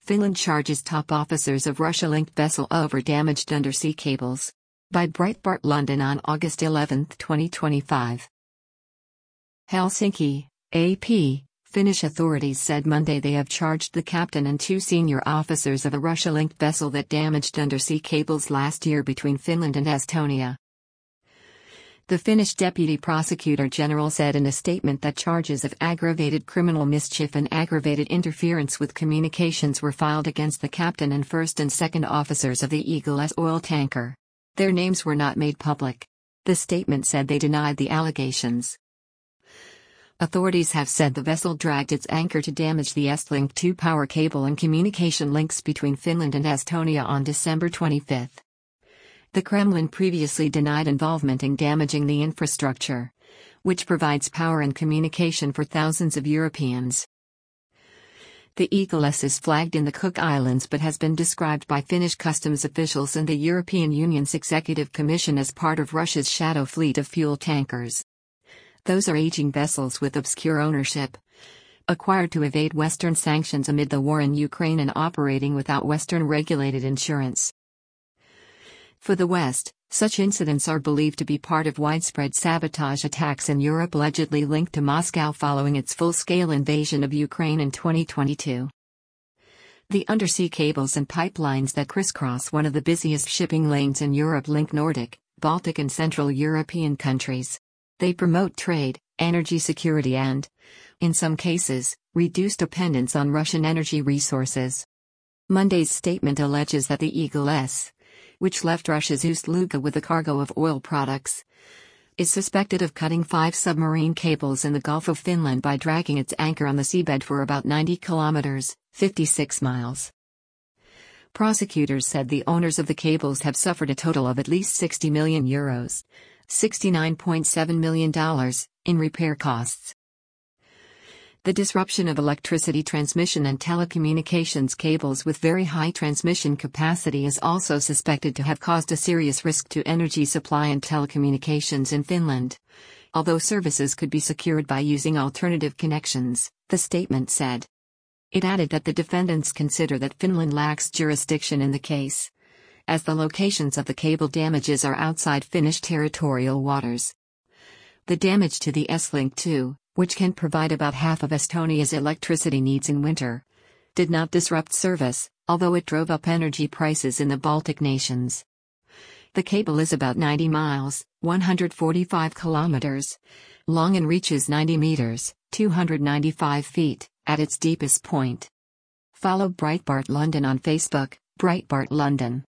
Finland charges top officers of Russia-linked vessel over damaged undersea cables. By Breitbart London on August 11, 2025. Helsinki, AP. Finnish authorities said Monday they have charged the captain and two senior officers of a Russia-linked vessel that damaged undersea cables last year between Finland and Estonia. The Finnish Deputy Prosecutor General said in a statement that charges of aggravated criminal mischief and aggravated interference with communications were filed against the captain and first and second officers of the Eagle S oil tanker. Their names were not made public. The statement said they denied the allegations. Authorities have said the vessel dragged its anchor to damage the Estlink 2 power cable and communication links between Finland and Estonia on December 25. The Kremlin previously denied involvement in damaging the infrastructure, which provides power and communication for thousands of Europeans. The Eagle S is flagged in the Cook Islands but has been described by Finnish customs officials and the European Union's Executive Commission as part of Russia's shadow fleet of fuel tankers. Those are aging vessels with obscure ownership, acquired to evade Western sanctions amid the war in Ukraine and operating without Western regulated insurance. For the West, such incidents are believed to be part of widespread sabotage attacks in Europe allegedly linked to Moscow following its full-scale invasion of Ukraine in 2022. The undersea cables and pipelines that crisscross one of the busiest shipping lanes in Europe link Nordic, Baltic and Central European countries. They promote trade, energy security and, in some cases, reduce dependence on Russian energy resources. Monday's statement alleges that the Eagle S, which left Russia's Ust-Luga with a cargo of oil products, is suspected of cutting 5 submarine cables in the Gulf of Finland by dragging its anchor on the seabed for about 90 kilometers, 56 miles. Prosecutors said the owners of the cables have suffered a total of at least €60 million, $69.7 million, in repair costs. The disruption of electricity transmission and telecommunications cables with very high transmission capacity is also suspected to have caused a serious risk to energy supply and telecommunications in Finland, although services could be secured by using alternative connections, the statement said. It added that the defendants consider that Finland lacks jurisdiction in the case, as the locations of the cable damages are outside Finnish territorial waters. The damage to the Estlink 2, which can provide about half of Estonia's electricity needs in winter, did not disrupt service, although it drove up energy prices in the Baltic nations. The cable is about 90 miles, 145 kilometers, long and reaches 90 meters, 295 feet, at its deepest point. Follow Breitbart London on Facebook, Breitbart London.